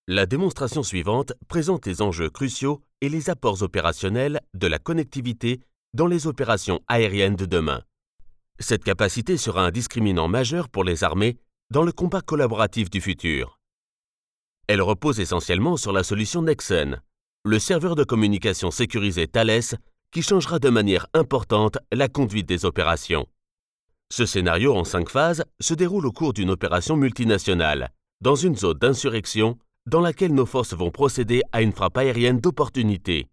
La démonstration suivante présente les enjeux cruciaux et les apports opérationnels de la connectivité dans les opérations aériennes de demain. Cette capacité sera un discriminant majeur pour les armées dans le combat collaboratif du futur. Elle repose essentiellement sur la solution Nexen, le serveur de communication sécurisé Thales qui changera de manière importante la conduite des opérations. Ce scénario en 5 phases se déroule au cours d'une opération multinationale, dans une zone d'insurrection dans laquelle nos forces vont procéder à une frappe aérienne d'opportunité.